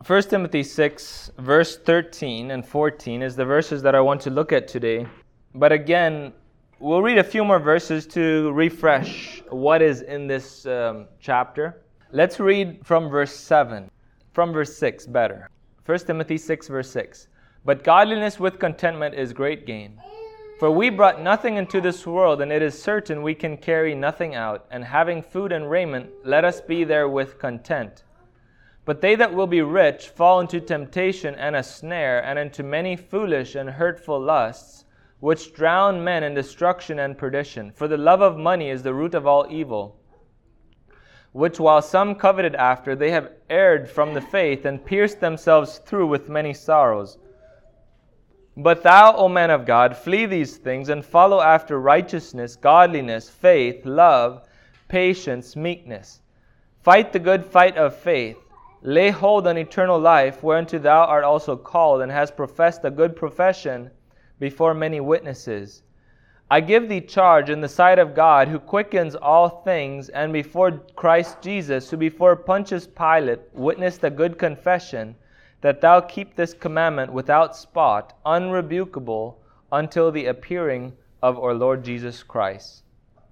1 Timothy 6, verse 13 and 14 is the verses that I want to look at today. But again, we'll read a few more verses to refresh what is in this chapter. Let's read from verse 7. From verse 6, better. 1 Timothy 6, verse 6. But godliness with contentment is great gain. For we brought nothing into this world, and it is certain we can carry nothing out. And having food and raiment, let us be therewith content. But they that will be rich fall into temptation and a snare, and into many foolish and hurtful lusts, which drown men in destruction and perdition. For the love of money is the root of all evil, which while some coveted after, they have erred from the faith, and pierced themselves through with many sorrows. But thou, O man of God, flee these things, and follow after righteousness, godliness, faith, love, patience, meekness. Fight the good fight of faith. Lay hold on eternal life, whereunto thou art also called, and hast professed a good profession before many witnesses. I give thee charge in the sight of God, who quickens all things, and before Christ Jesus, who before Pontius Pilate witnessed a good confession, that thou keep this commandment without spot, unrebukable, until the appearing of our Lord Jesus Christ.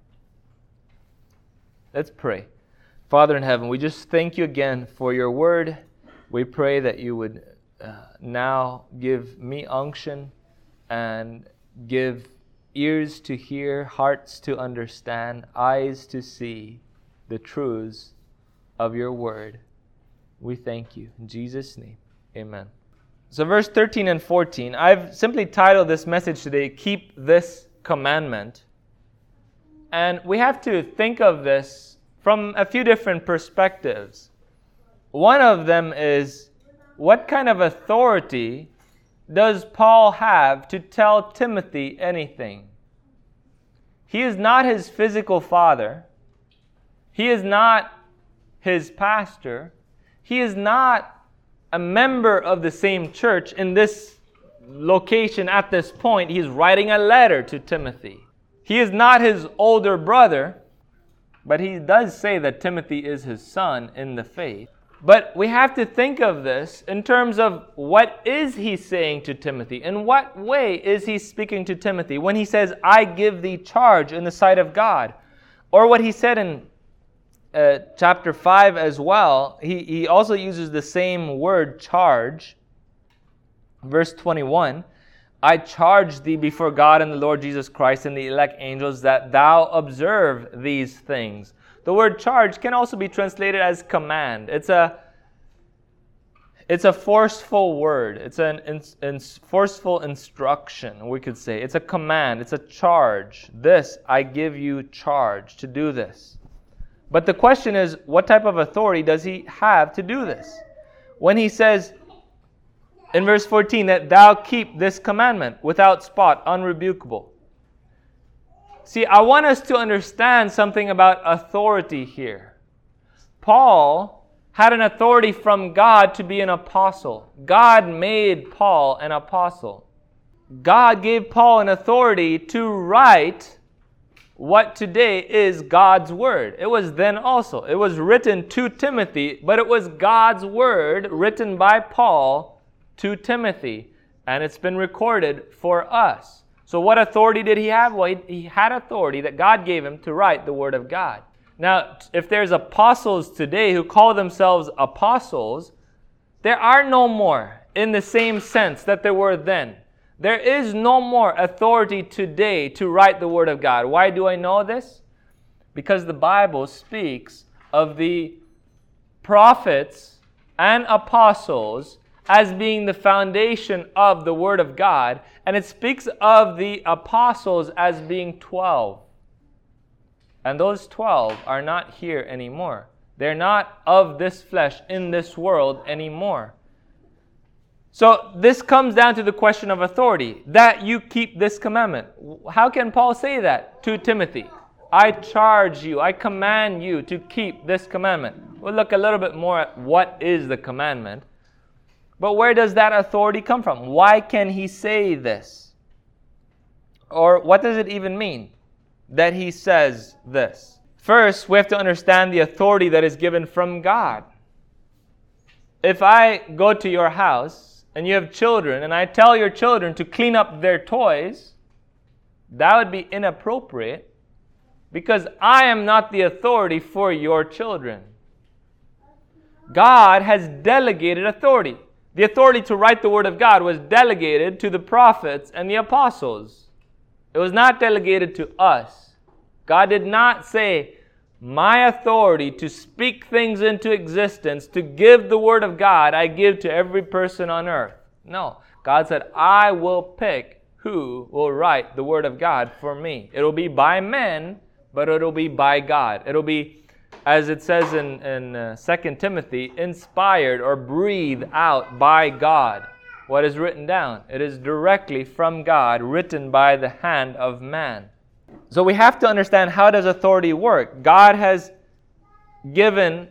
Let's pray. Father in heaven, we just thank you again for your word. We pray that you would now give me unction and give ears to hear, hearts to understand, eyes to see the truths of your word. We thank you. In Jesus' name, amen. So verse 13 and 14, I've simply titled this message today, Keep This Commandment. And we have to think of this from a few different perspectives. One of them is, what kind of authority does Paul have to tell Timothy anything? He is not his physical father. He is not his pastor. He is not a member of the same church. In this location at this point, he's writing a letter to Timothy. He is not his older brother. But he does say that Timothy is his son in the faith. But we have to think of this in terms of what is he saying to Timothy? In what way is he speaking to Timothy when he says, I give thee charge in the sight of God? Or what he said in chapter 5 as well, he also uses the same word, charge. Verse 21, I charge thee before God and the Lord Jesus Christ and the elect angels that thou observe these things. The word charge can also be translated as command. It's a forceful word. It's a forceful instruction, we could say. It's a command. It's a charge. This, I give you charge to do this. But the question is, what type of authority does he have to do this? When he says, in verse 14, that thou keep this commandment without spot, unrebukable. See, I want us to understand something about authority here. Paul had an authority from God to be an apostle. God made Paul an apostle. God gave Paul an authority to write what today is God's word. It was then also. It was written to Timothy, but it was God's word written by Paul to Timothy, and it's been recorded for us. So what authority did he have? Well, he had authority that God gave him to write the Word of God. Now, if there's apostles today who call themselves apostles, there are no more in the same sense that there were then. There is no more authority today to write the Word of God. Why do I know this? Because the Bible speaks of the prophets and apostles as being the foundation of the Word of God, and it speaks of the apostles as being 12. And those 12 are not here anymore. They're not of this flesh in this world anymore. So this comes down to the question of authority, that you keep this commandment. How can Paul say that to Timothy? I charge you, I command you to keep this commandment. We'll look a little bit more at what is the commandment. But where does that authority come from? Why can he say this? Or what does it even mean that he says this? First, we have to understand the authority that is given from God. if I go to your house and you have children and I tell your children to clean up their toys, that would be inappropriate because I am not the authority for your children. God has delegated authority. The authority to write the Word of God was delegated to the prophets and the apostles. It was not delegated to us. God did not say, my authority to speak things into existence, to give the Word of God, I give to every person on earth. No. God said, I will pick who will write the Word of God for me. It will be by men, but it will be by God. It will be, as it says in 2 Timothy, inspired or breathed out by God. What is written down? It is directly from God, written by the hand of man. So we have to understand, how does authority work? God has given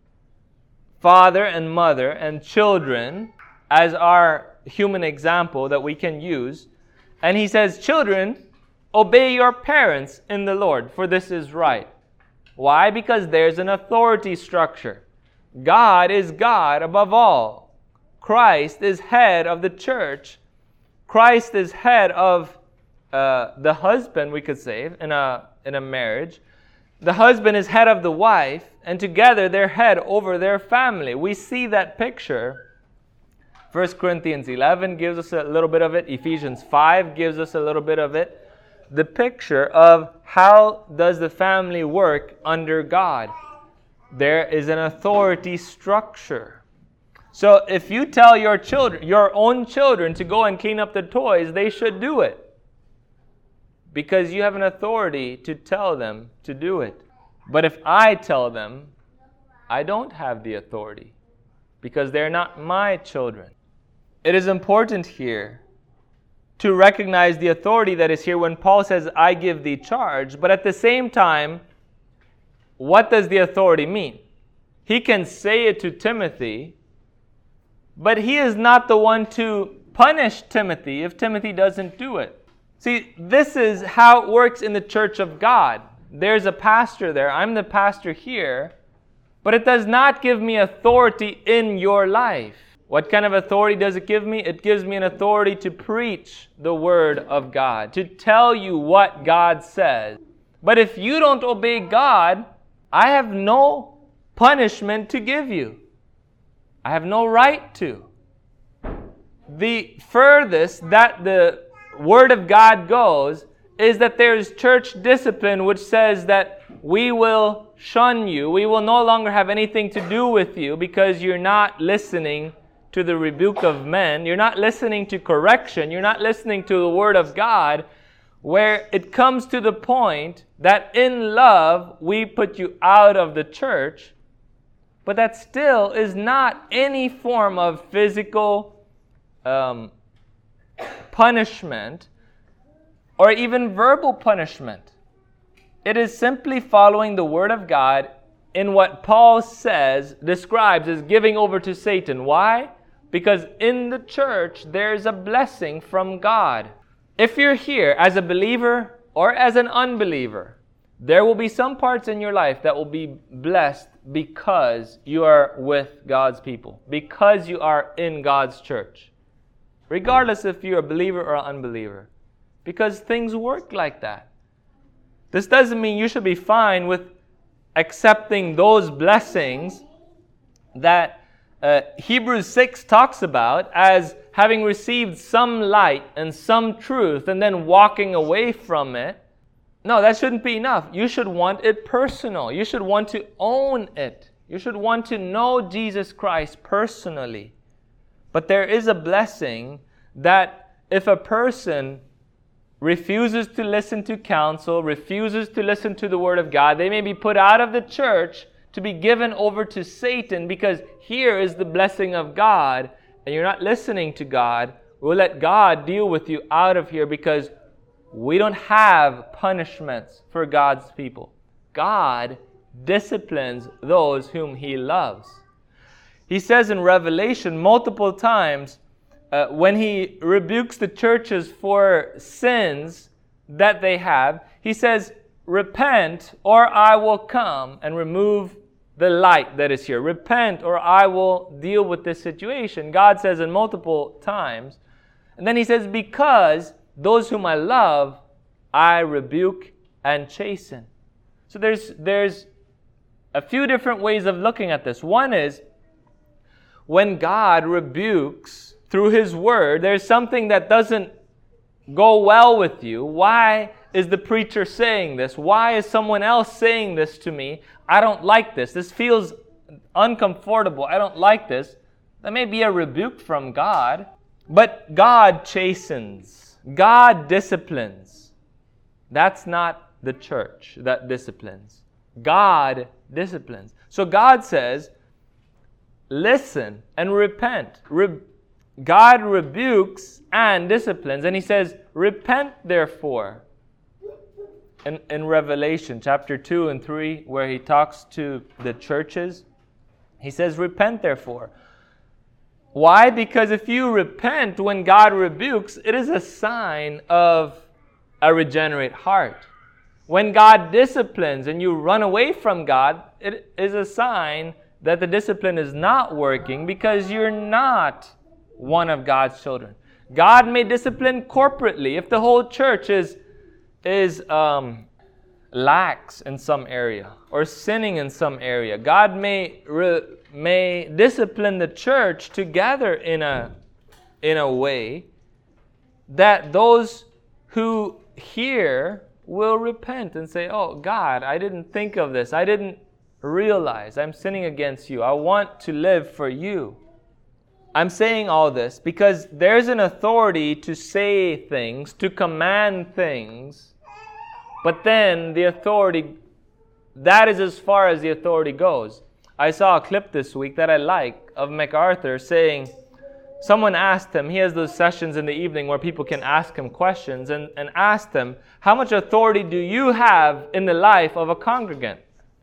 father and mother and children as our human example that we can use. And He says, children, obey your parents in the Lord, for this is right. Why? Because there's an authority structure. God is God above all. Christ is head of the church. Christ is head of the husband, we could say, in a marriage. The husband is head of the wife, and together they're head over their family. We see that picture. 1 Corinthians 11 gives us a little bit of it. Ephesians 5 gives us a little bit of it. The picture of how does the family work under God. There is an authority structure. So if you tell your children, your own children, to go and clean up the toys, they should do it. Because you have an authority to tell them to do it. But if I tell them, I don't have the authority. Because they're not my children. It is important here to recognize the authority that is here when Paul says, I give thee charge. But at the same time, what does the authority mean? He can say it to Timothy, but he is not the one to punish Timothy if Timothy doesn't do it. See, this is how it works in the church of God. There's a pastor there. I'm the pastor here. But it does not give me authority in your life. What kind of authority does it give me? It gives me an authority to preach the Word of God, to tell you what God says. But if you don't obey God, I have no punishment to give you. I have no right to. The furthest that the Word of God goes is that there is church discipline which says that we will shun you. We will no longer have anything to do with you because you're not listening to the rebuke of men. You're not listening to correction. You're not listening to the Word of God, where it comes to the point that in love we put you out of the church. But that still is not any form of physical punishment or even verbal punishment. It is simply following the Word of God in what Paul describes as giving over to Satan. Why? Because in the church there is a blessing from God. If you're here as a believer or as an unbeliever, there will be some parts in your life that will be blessed because you are with God's people, because you are in God's church. Regardless if you're a believer or an unbeliever. Because things work like that. This doesn't mean you should be fine with accepting those blessings that Hebrews 6 talks about as having received some light and some truth and then walking away from it. No, that shouldn't be enough. You should want it personal. You should want to own it. You should want to know Jesus Christ personally. But there is a blessing that if a person refuses to listen to counsel, refuses to listen to the Word of God, they may be put out of the church to be given over to Satan, because here is the blessing of God and you're not listening to God. We'll let God deal with you out of here because we don't have punishments for God's people. God disciplines those whom He loves. He says in Revelation multiple times when He rebukes the churches for sins that they have, He says, repent or I will come and remove the light that is here. Repent or I will deal with this situation. God says in multiple times. And then he says, because those whom I love, I rebuke and chasten. So there's a few different ways of looking at this. One is, when God rebukes through His Word, there's something that doesn't go well with you. Why is the preacher saying this? Why is someone else saying this to me? I don't like this. This feels uncomfortable. I don't like this. That may be a rebuke from God. But God chastens. God disciplines. That's not the church that disciplines. God disciplines. So God says, listen and repent. God rebukes and disciplines. And He says, repent therefore. In Revelation chapter 2 and 3, where He talks to the churches, He says, repent therefore. Why? Because if you repent when God rebukes, it is a sign of a regenerate heart. When God disciplines and you run away from God, it is a sign that the discipline is not working because you're not one of God's children. God may discipline corporately if the whole church is lax in some area or sinning in some area. God may discipline the church together in a way that those who hear will repent and say, oh God, I didn't think of this. I didn't realize I'm sinning against you. I want to live for you. I'm saying all this because there's an authority to say things, to command things, but then the authority, that is as far as the authority goes. I saw a clip this week that I like of MacArthur saying, someone asked him, he has those sessions in the evening where people can ask him questions, and asked him, how much authority do you have in the life of a congregant?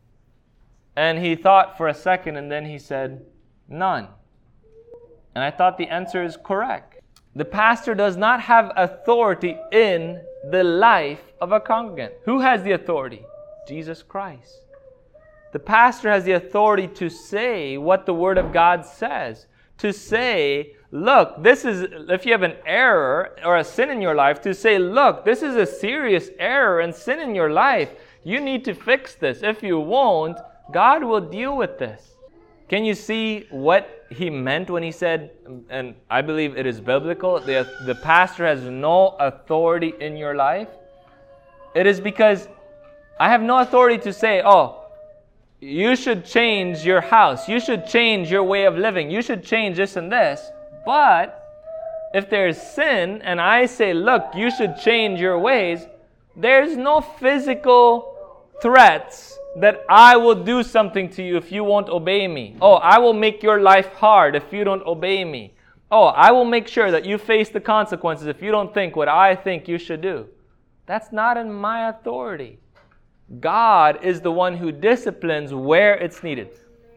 And he thought for a second and then he said, none. And I thought the answer is correct. The pastor does not have authority in the life of a congregant. Who has the authority? Jesus Christ. The pastor has the authority to say what the Word of God says. To say, look, this is, if you have an error or a sin in your life, to say, look, this is a serious error and sin in your life. You need to fix this. If you won't, God will deal with this. Can you see what he meant when he said, and I believe it is biblical, the pastor has no authority in your life? It is because I have no authority to say, oh, you should change your house. You should change your way of living. You should change this and this. But if there's sin and I say, look, you should change your ways, there's no physical threats that I will do something to you if you won't obey me. Oh, I will make your life hard if you don't obey me. Oh, I will make sure that you face the consequences if you don't think what I think you should do. That's not in my authority. God is the one who disciplines where it's needed.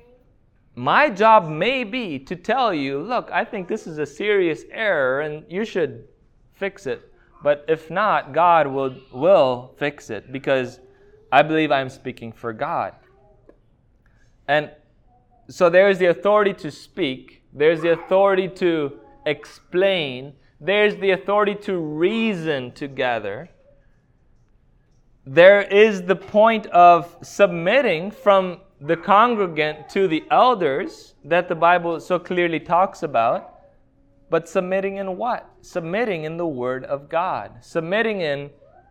My job may be to tell you, look, I think this is a serious error and you should fix it. But if not, God will fix it because I believe I'm speaking for God. And so there's the authority to speak. There's the authority to explain. There's the authority to reason together. There is the point of submitting from the congregant to the elders that the Bible so clearly talks about. But submitting in what? Submitting in the Word of God. Submitting in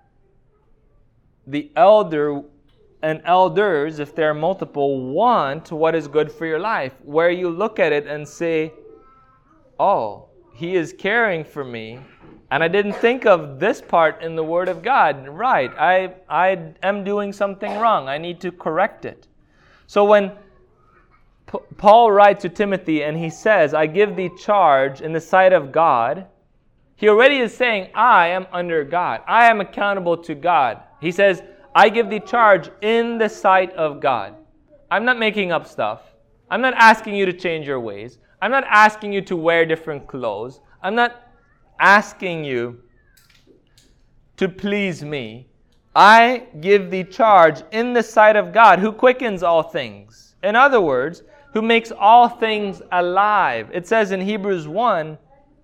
the elder and elders, if there are multiple, want what is good for your life. Where you look at it and say, oh, he is caring for me. And I didn't think of this part in the Word of God. Right, I am doing something wrong. I need to correct it. So when Paul writes to Timothy and he says, I give thee charge in the sight of God, he already is saying, I am under God. I am accountable to God. He says, I give thee charge in the sight of God. I'm not making up stuff. I'm not asking you to change your ways. I'm not asking you to wear different clothes. I'm not asking you to please me. I give thee charge in the sight of God, who quickens all things, In other words, who makes all things alive. It says in Hebrews 1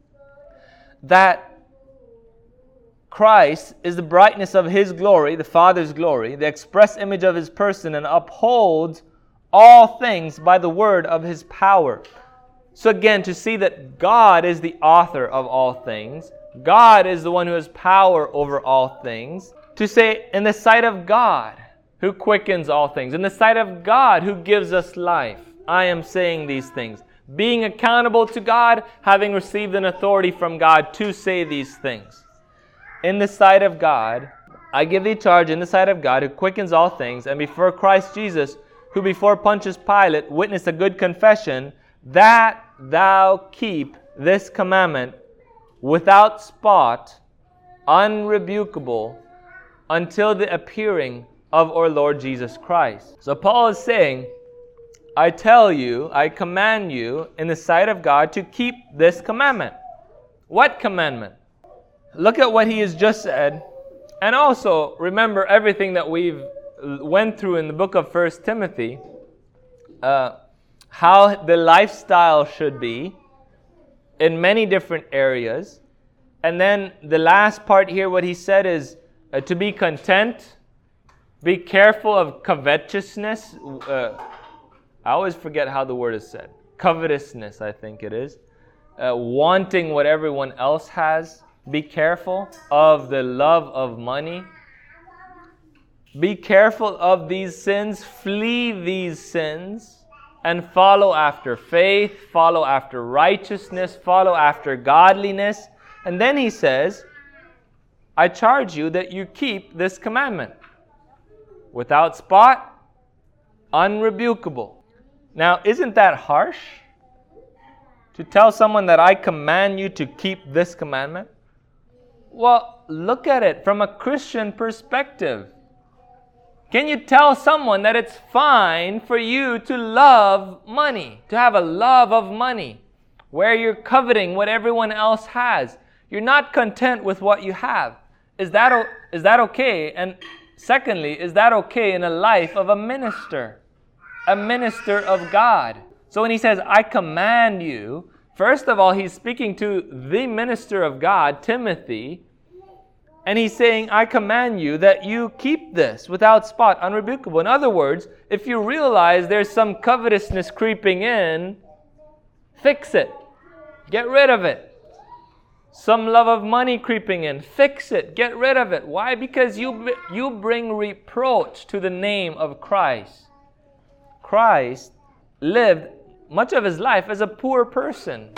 that Christ is the brightness of His glory, the Father's glory, the express image of His person, and upholds all things by the word of His power. So again, to see that God is the author of all things, God is the one who has power over all things. To say, in the sight of God, who quickens all things, in the sight of God, who gives us life, I am saying these things. Being accountable to God, having received an authority from God to say these things. In the sight of God, I give thee charge in the sight of God, who quickens all things, and before Christ Jesus, who before Pontius Pilate witnessed a good confession, that thou keep this commandment without spot, unrebukable, until the appearing of our Lord Jesus Christ. So Paul is saying, I tell you, I command you in the sight of God to keep this commandment. What commandment? Look at what he has just said. And also remember everything that we've went through in the book of 1 Timothy, how the lifestyle should be in many different areas. And then the last part here, what he said is to be content, be careful of covetousness. I always forget how the word is said. Covetousness, I think it is. Wanting what everyone else has. Be careful of the love of money. Be careful of these sins. Flee these sins. And follow after faith. Follow after righteousness. Follow after godliness. And then he says, I charge you that you keep this commandment. Without spot, unrebukable. Now, isn't that harsh? To tell someone that I command you to keep this commandment? Well, look at it from a Christian perspective. Can you tell someone that it's fine for you to love money, to have a love of money, where you're coveting what everyone else has? You're not content with what you have. Is that okay? And secondly, is that okay in a life of a minister of God? So when he says, I command you, first of all, he's speaking to the minister of God, Timothy, and he's saying, I command you that you keep this without spot, unrebukable. In other words, if you realize there's some covetousness creeping in, fix it. Get rid of it. Some love of money creeping in, fix it. Get rid of it. Why? Because you bring reproach to the name of Christ. Christ lived much of his life as a poor person.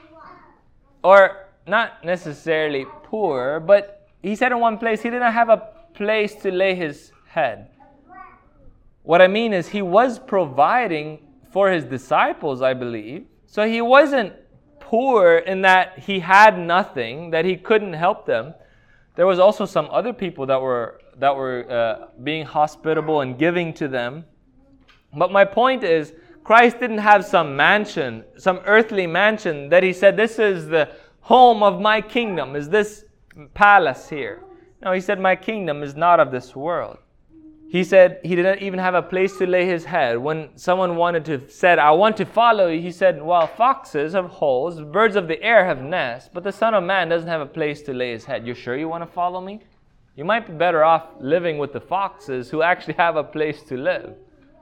Or not necessarily poor, but he said in one place he didn't have a place to lay his head. What I mean is he was providing for his disciples, I believe. So he wasn't poor in that he had nothing, that he couldn't help them. There was also some other people that were being hospitable and giving to them. But my point is, Christ didn't have some mansion, some earthly mansion that he said, this is the home of my kingdom, is this palace here. No, he said, my kingdom is not of this world. He said he didn't even have a place to lay his head. When someone said, I want to follow you, he said, well, foxes have holes, birds of the air have nests, but the Son of Man doesn't have a place to lay his head. You sure you want to follow me? You might be better off living with the foxes who actually have a place to live.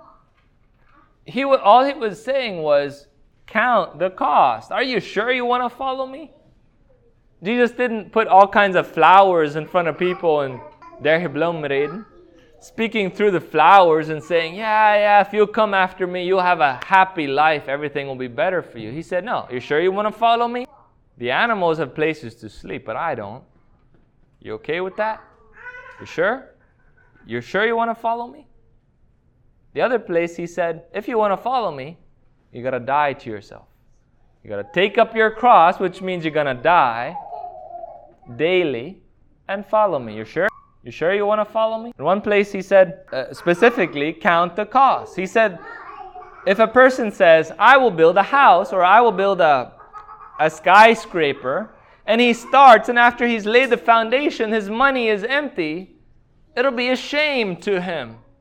All he was saying was, count the cost. Are you sure you want to follow me? Jesus didn't put all kinds of flowers in front of people and there he blomreden, speaking through the flowers and saying, yeah, if you'll come after me, you'll have a happy life. Everything will be better for you. He said, no, you sure you want to follow me? The animals have places to sleep, but I don't. You okay with that? You sure? You're sure you want to follow me? The other place he said, if you want to follow me, you got to die to yourself. You got to take up your cross, which means you're going to die daily and follow me. You sure? You sure you want to follow me? In one place he said, specifically, count the cost. He said, if a person says, I will build a house or I will build a skyscraper, and he starts, and after he's laid the foundation, his money is empty, it'll be a shame to him.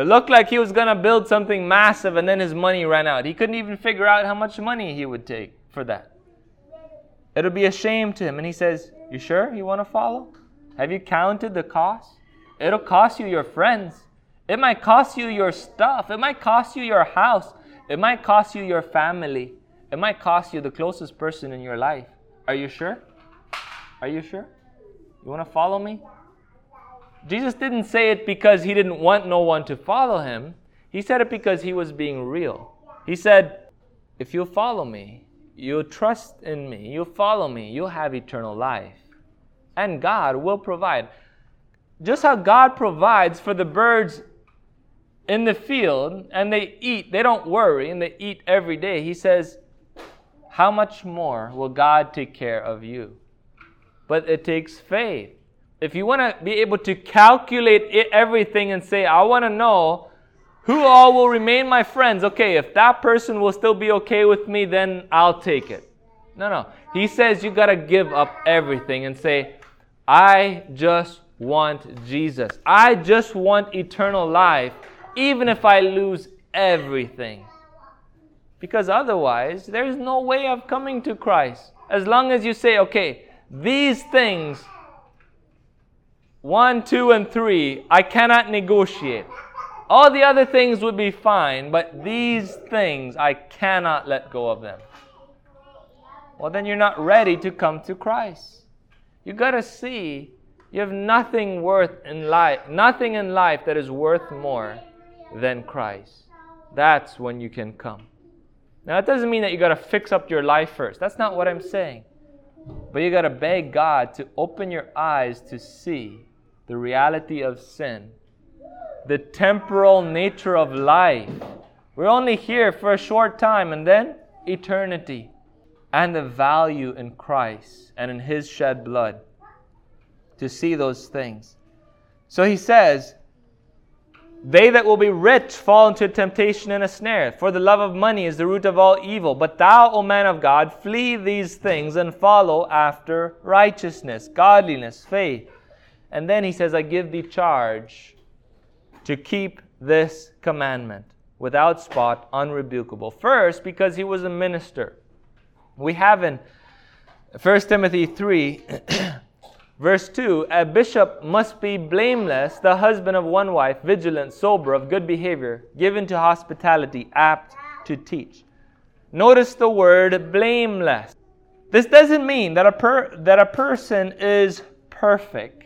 It looked like he was going to build something massive and then his money ran out. He couldn't even figure out how much money he would take for that. It'll be a shame to him. And he says, you sure you want to follow? Have you counted the cost? It'll cost you your friends. It might cost you your stuff. It might cost you your house. It might cost you your family. It might cost you the closest person in your life. Are you sure? Are you sure? You want to follow me? Jesus didn't say it because he didn't want no one to follow him. He said it because he was being real. He said, if you'll follow me, you'll trust in me, you'll follow me, you'll have eternal life. And God will provide. Just how God provides for the birds in the field, and they eat, they don't worry, and they eat every day. He says, how much more will God take care of you? But it takes faith. If you want to be able to calculate everything and say, I want to know who all will remain my friends. Okay, if that person will still be okay with me, then I'll take it. No. He says you got to give up everything and say, I just want Jesus. I just want eternal life, even if I lose everything. Because otherwise, there's no way of coming to Christ. As long as you say, okay, these things, 1, 2, and 3, I cannot negotiate. All the other things would be fine, but these things, I cannot let go of them. Well, then you're not ready to come to Christ. You got to see you have nothing in life that is worth more than Christ. That's when you can come. Now, that doesn't mean that you got to fix up your life first. That's not what I'm saying. But you got to beg God to open your eyes to see the reality of sin, the temporal nature of life. We're only here for a short time and then eternity, and the value in Christ and in His shed blood to see those things. So he says, they that will be rich fall into temptation and a snare, for the love of money is the root of all evil. But thou, O man of God, flee these things and follow after righteousness, godliness, faith. And then he says, I give thee charge to keep this commandment without spot, unrebukable. First, because he was a minister. We have in 1 Timothy 3, verse 2, a bishop must be blameless, the husband of one wife, vigilant, sober, of good behavior, given to hospitality, apt to teach. Notice the word blameless. This doesn't mean that a person is perfect.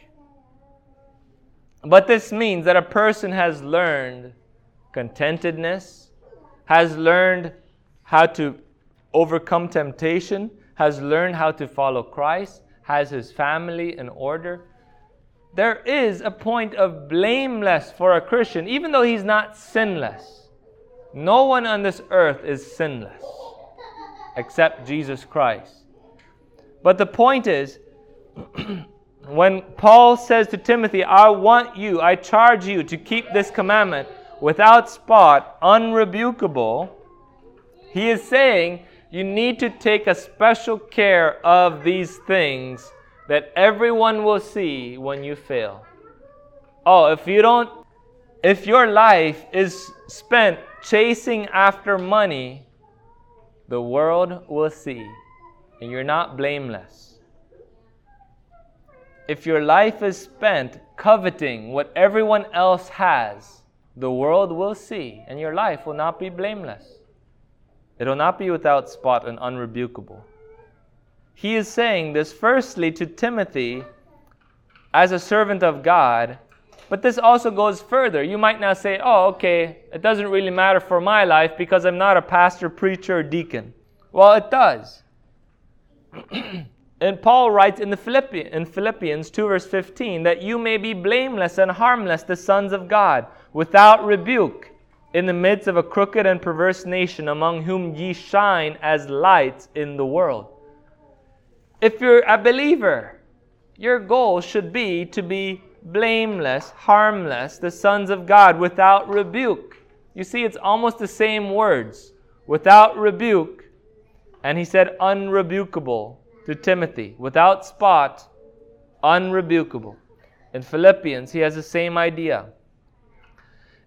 But this means that a person has learned contentedness, has learned how to overcome temptation, has learned how to follow Christ, has his family in order. There is a point of blameless for a Christian, even though he's not sinless. No one on this earth is sinless except Jesus Christ. But the point is, when Paul says to Timothy, I charge you to keep this commandment without spot, unrebukable, he is saying you need to take a special care of these things that everyone will see when you fail. Oh, if your life is spent chasing after money, the world will see, and you're not blameless. If your life is spent coveting what everyone else has, the world will see, and your life will not be blameless. It will not be without spot and unrebukable. He is saying this firstly to Timothy as a servant of God, but this also goes further. You might now say, oh, okay, it doesn't really matter for my life because I'm not a pastor, preacher, or deacon. Well, it does. And Paul writes in Philippians 2 verse 15 that you may be blameless and harmless, the sons of God, without rebuke, in the midst of a crooked and perverse nation, among whom ye shine as lights in the world. If you're a believer, your goal should be to be blameless, harmless, the sons of God, without rebuke. You see, it's almost the same words. Without rebuke, and he said unrebukable to Timothy. Without spot, unrebukable. In Philippians, he has the same idea.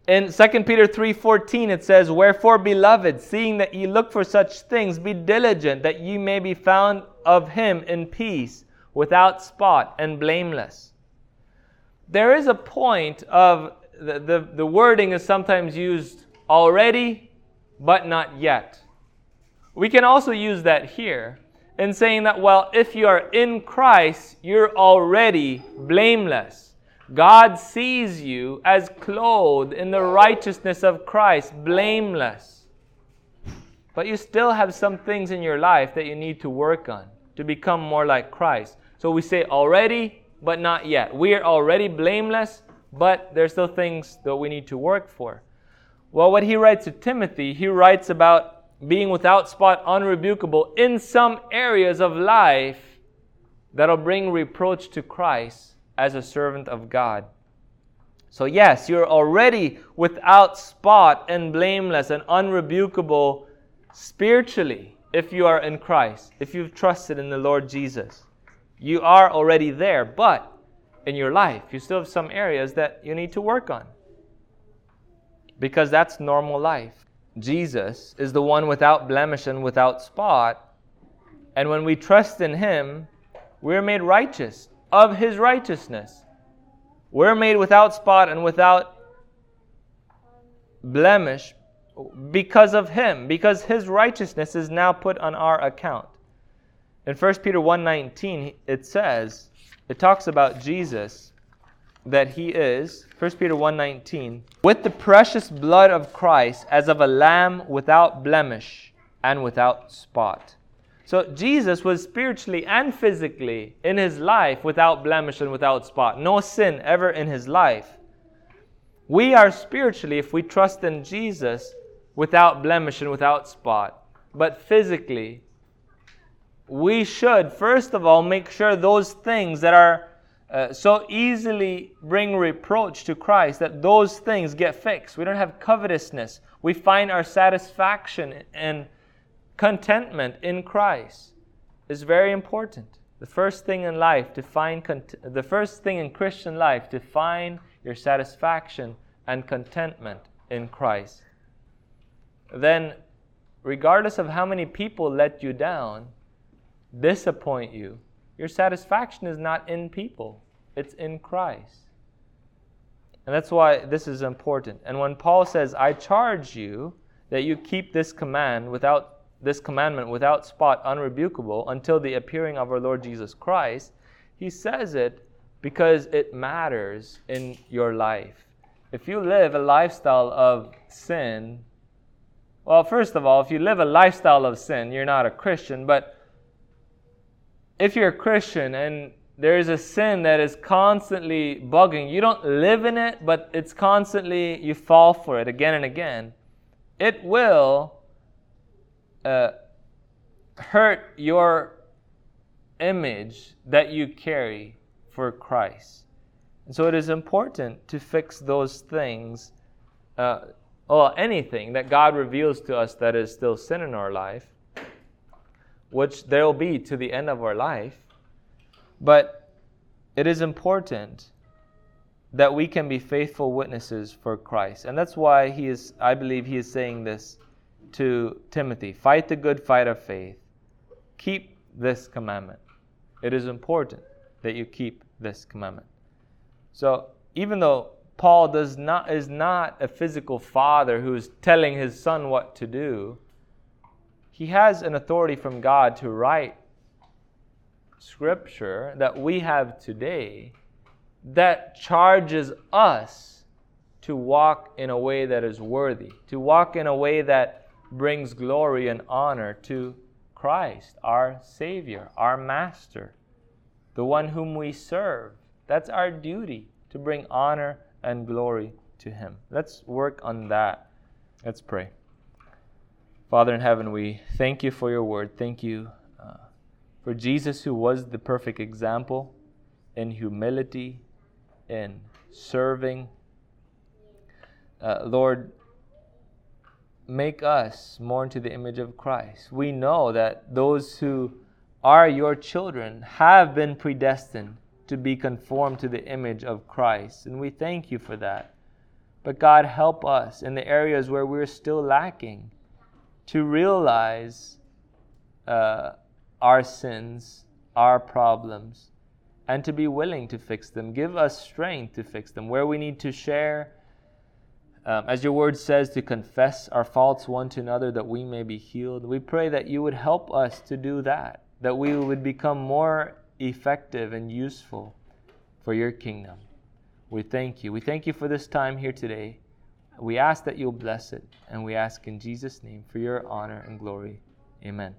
In 2 Peter 3:14 it says, "Wherefore, beloved, seeing that ye look for such things, be diligent that ye may be found of him in peace, without spot and blameless." There is a point of, the wording is sometimes used already, but not yet. We can also use that here in saying that, well, if you are in Christ, you're already blameless. God sees you as clothed in the righteousness of Christ, blameless. But you still have some things in your life that you need to work on to become more like Christ. So we say already, but not yet. We are already blameless, but there's still things that we need to work for. Well, what he writes to Timothy, he writes about being without spot, unrebukable in some areas of life that'll bring reproach to Christ as a servant of God. So yes, you're already without spot and blameless and unrebukable spiritually if you are in Christ, if you've trusted in the Lord Jesus. You are already there, but in your life, you still have some areas that you need to work on. Because that's normal life. Jesus is the one without blemish and without spot. And when we trust in Him, we're made righteous of His righteousness. We're made without spot and without blemish because of Him, because His righteousness is now put on our account. In 1 Peter 1:19, it talks about Jesus, that He is, 1 Peter 1:19, with the precious blood of Christ as of a lamb without blemish and without spot. So Jesus was spiritually and physically in His life without blemish and without spot. No sin ever in His life. We are spiritually, if we trust in Jesus, without blemish and without spot. But physically, we should, first of all, make sure those things that are so easily bring reproach to Christ, that those things get fixed. We don't have covetousness. We find our satisfaction and contentment in Christ is very important. The first thing in life to find, the first thing in Christian life to find your satisfaction and contentment in Christ. Then, regardless of how many people let you down, disappoint you, your satisfaction is not in people, it's in Christ. And that's why this is important. And when Paul says, "I charge you that you keep this commandment without spot, unrebukable, until the appearing of our Lord Jesus Christ," he says it because it matters in your life. If you live a lifestyle of sin, well, first of all, if you live a lifestyle of sin, you're not a Christian. But if you're a Christian and there is a sin that is constantly bugging, you don't live in it, but it's constantly, you fall for it again and again, it will hurt your image that you carry for Christ. And so it is important to fix those things, anything that God reveals to us that is still sin in our life, which there will be to the end of our life. But it is important that we can be faithful witnesses for Christ. And that's why I believe he is saying this to Timothy. Fight the good fight of faith. Keep this commandment. It is important that you keep this commandment. So even though Paul is not a physical father who is telling his son what to do, he has an authority from God to write Scripture that we have today that charges us to walk in a way that is worthy, to walk in a way that brings glory and honor to Christ, our Savior, our Master, the one whom we serve. That's our duty, to bring honor and glory to Him. Let's work on that. Let's pray. Father in heaven, we thank you for your word. Thank you for Jesus, who was the perfect example in humility, in serving. Lord, make us more into the image of Christ. We know that those who are your children have been predestined to be conformed to the image of Christ. And we thank you for that. But God, help us in the areas where we're still lacking to realize our sins, our problems, and to be willing to fix them. Give us strength to fix them. Where we need to share, as your word says, to confess our faults one to another that we may be healed. We pray that you would help us to do that we would become more effective and useful for your kingdom. We thank you. We thank you for this time here today. We ask that you'll bless it, and we ask in Jesus' name for your honor and glory. Amen.